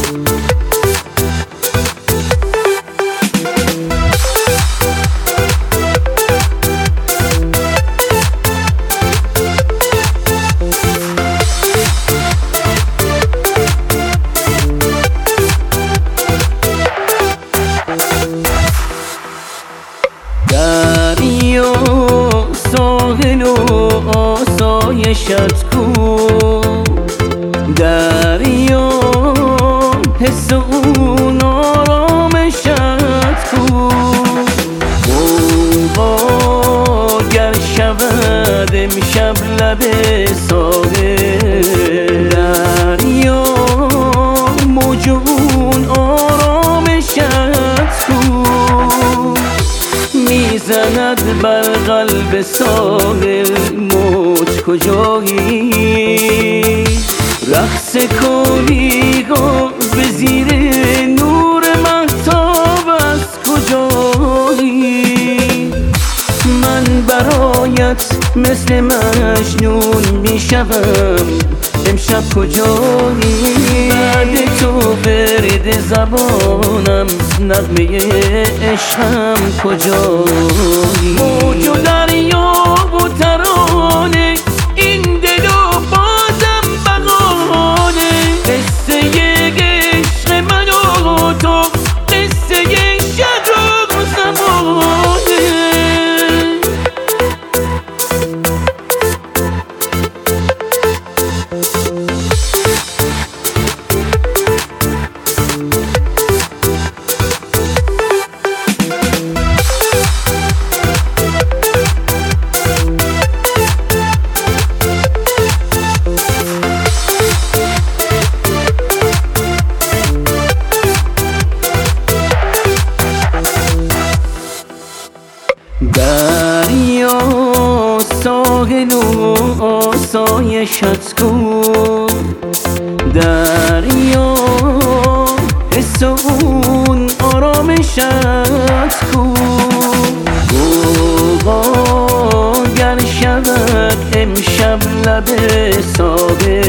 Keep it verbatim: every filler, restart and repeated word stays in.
دریا ساحل و آسایشت کو، دریا حس اون آرامشت کو. غوغا گر شود امشب لب ساحل، دریا موجون آرامشت کو. میزند بر قلب ساحل موج کجایی، رقص کنی به زیر نور مهتاب از کجایی. من برایت مثل مجنون میشوم امشب کجایی. بعد تو ورد زبانم نغمه عشقم کجایی. موج و دریا و ترانه این دل و بازم بغانه. قصه عشق من و تو قصه شب و زمانه. دریا ساحل و آسایشت کو، دریا حس اون آرامشت کو. غوغا گر شود امشب لب ساحل،